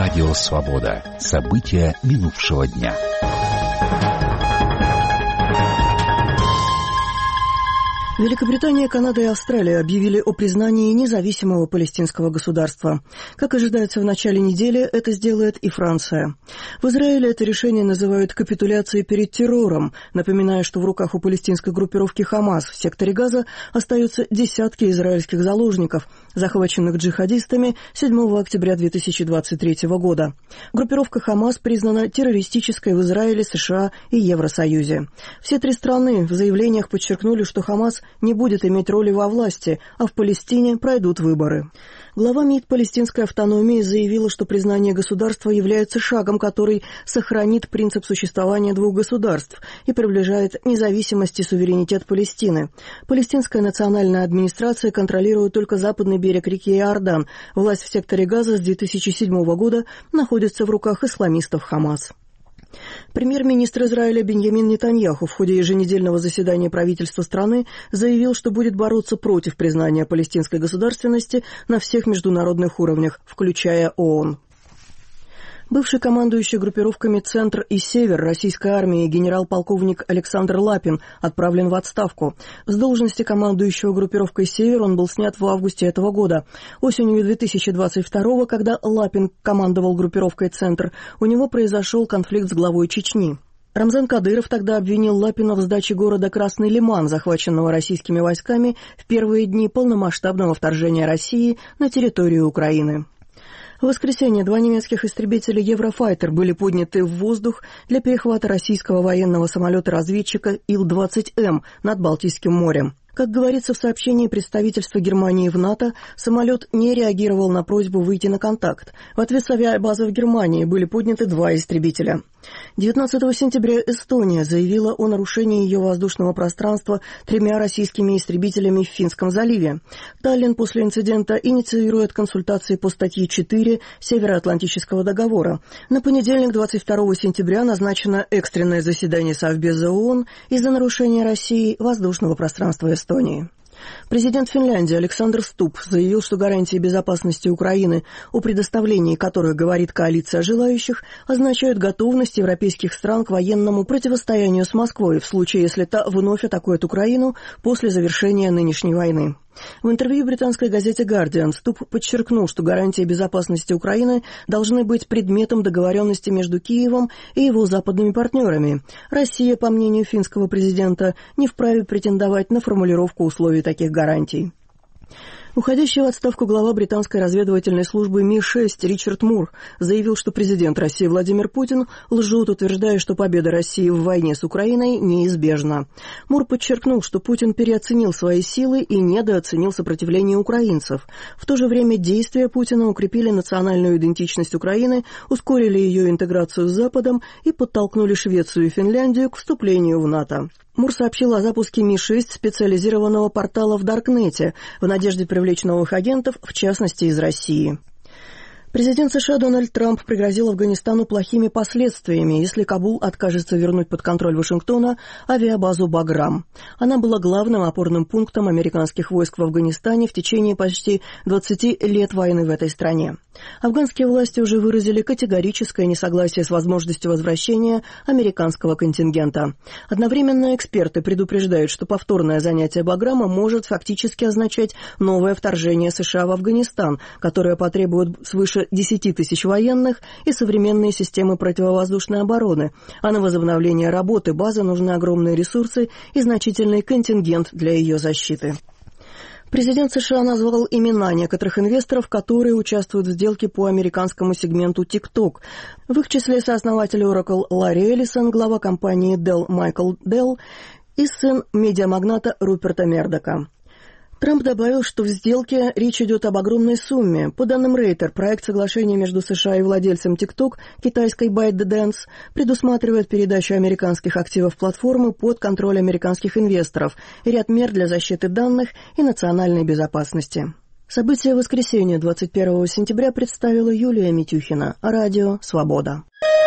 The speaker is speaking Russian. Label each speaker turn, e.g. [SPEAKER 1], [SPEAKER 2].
[SPEAKER 1] Радио «Свобода». События минувшего дня.
[SPEAKER 2] Великобритания, Канада и Австралия объявили о признании независимого палестинского государства. Как ожидается в начале недели, это сделает и Франция. В Израиле это решение называют капитуляцией перед террором, напоминая, что в руках у палестинской группировки «Хамас» в секторе Газа остаются десятки израильских заложников, захваченных джихадистами 7 октября 2023 года. Группировка «Хамас» признана террористической в Израиле, США и Евросоюзе. Все три страны в заявлениях подчеркнули, что «Хамас» не будет иметь роли во власти, а в Палестине пройдут выборы. Глава МИД палестинской автономии заявила, что признание государства является шагом, который сохранит принцип существования двух государств и приближает независимость и суверенитет Палестины. Палестинская национальная администрация контролирует только западный берег реки Иордан. Власть в секторе Газа с 2007 года находится в руках исламистов Хамас. Премьер-министр Израиля Биньямин Нетаньяху в ходе еженедельного заседания правительства страны заявил, что будет бороться против признания палестинской государственности на всех международных уровнях, включая ООН. Бывший командующий группировками «Центр» и «Север» российской армии генерал-полковник Александр Лапин отправлен в отставку. С должности командующего группировкой «Север» он был снят в августе этого года. Осенью 2022-го, когда Лапин командовал группировкой «Центр», у него произошел конфликт с главой Чечни. Рамзан Кадыров тогда обвинил Лапина в сдаче города Красный Лиман, захваченного российскими войсками в первые дни полномасштабного вторжения России на территорию Украины. В воскресенье 2 немецких истребителя «Еврофайтер» были подняты в воздух для перехвата российского военного самолета-разведчика Ил-20М над Балтийским морем. Как говорится в сообщении представительства Германии в НАТО, самолет не реагировал на просьбу выйти на контакт. В ответ с авиабазы в Германии были подняты 2 истребителя. 19 сентября Эстония заявила о нарушении ее воздушного пространства 3 российскими истребителями в Финском заливе. Таллин после инцидента инициирует консультации по статье 4 Североатлантического договора. На понедельник, 22 сентября, назначено экстренное заседание Совбеза ООН из-за нарушения России воздушного пространства Эстонии. Президент Финляндии Александр Стуб заявил, что гарантии безопасности Украины, о предоставлении которых говорит коалиция желающих, означают готовность европейских стран к военному противостоянию с Москвой в случае, если та вновь атакует Украину после завершения нынешней войны. В интервью британской газете «Гардиан» Стуб подчеркнул, что гарантии безопасности Украины должны быть предметом договоренности между Киевом и его западными партнерами. Россия, по мнению финского президента, не вправе претендовать на формулировку условий таких гарантий. Уходящий в отставку глава британской разведывательной службы Ми-6 Ричард Мур заявил, что президент России Владимир Путин лжет, утверждая, что победа России в войне с Украиной неизбежна. Мур подчеркнул, что Путин переоценил свои силы и недооценил сопротивление украинцев. В то же время действия Путина укрепили национальную идентичность Украины, ускорили ее интеграцию с Западом и подтолкнули Швецию и Финляндию к вступлению в НАТО. Мур сообщил о запуске Ми-6 специализированного портала в Даркнете в надежде привлечь новых агентов, в частности из России. Президент США Дональд Трамп пригрозил Афганистану плохими последствиями, если Кабул откажется вернуть под контроль Вашингтона авиабазу «Баграм». Она была главным опорным пунктом американских войск в Афганистане в течение почти 20 лет войны в этой стране. Афганские власти уже выразили категорическое несогласие с возможностью возвращения американского контингента. Одновременно эксперты предупреждают, что повторное занятие «Баграма» может фактически означать новое вторжение США в Афганистан, которое потребует свыше 10 тысяч военных и современные системы противовоздушной обороны, а на возобновление работы базы нужны огромные ресурсы и значительный контингент для ее защиты. Президент США назвал имена некоторых инвесторов, которые участвуют в сделке по американскому сегменту TikTok. В их числе сооснователь Oracle Ларри Эллисон, глава компании Dell Майкл Делл и сын медиамагната Руперта Мердока. Трамп добавил, что в сделке речь идет об огромной сумме. По данным Рейтер, проект соглашения между США и владельцем TikTok, китайской ByteDance, предусматривает передачу американских активов платформы под контроль американских инвесторов и ряд мер для защиты данных и национальной безопасности. События воскресенья 21 сентября представила Юлия Митюхина. Радио «Свобода».